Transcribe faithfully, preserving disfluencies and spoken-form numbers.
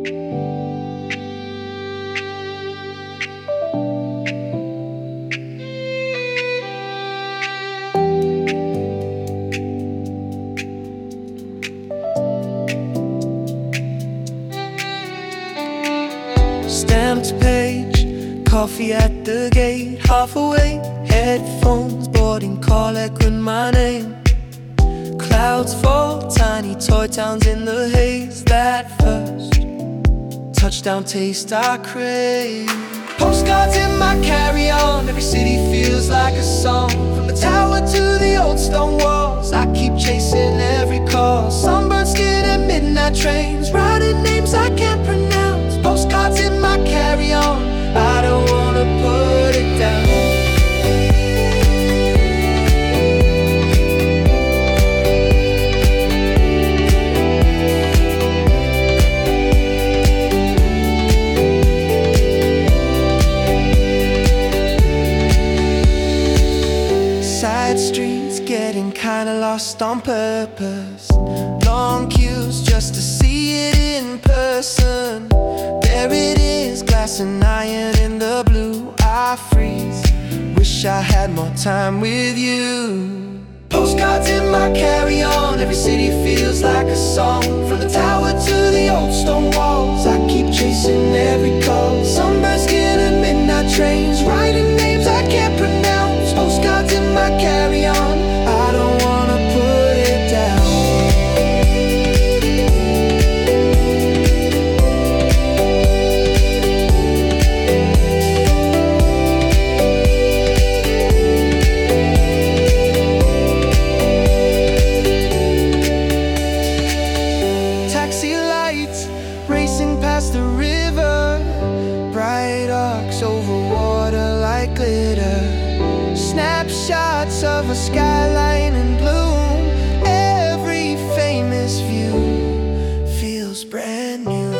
Stamped page, coffee at the gate, half awake, headphones, boarding call echoing my name. Clouds fall, tiny toy towns in the haze. That first touchdown taste I crave. Postcards in my carry-on, every city feels like a song. From the tower to the old stone walls, I keep chasing every call. Sunburned skin and midnight trains, writing names I can't pronounce. Postcards in my carry-on, I don't wanna put it down. Side streets getting kinda lost on purpose. Long queues just to see it in person. There it is, glass and iron in the blue. I freeze, wish I had more time with you. Postcards in my carry-on, every city feels like a song. From the tower to the old stone walls, I keep chasing every call. Sunburned skin and midnight trains, writing names I can't pronounce. Postcards in my carry-on, I don't wanna put it down. Taxi lights racing past the river, bright arcs over water like glitter. Snapshots of a skyline in bloom. Every famous view feels brand new.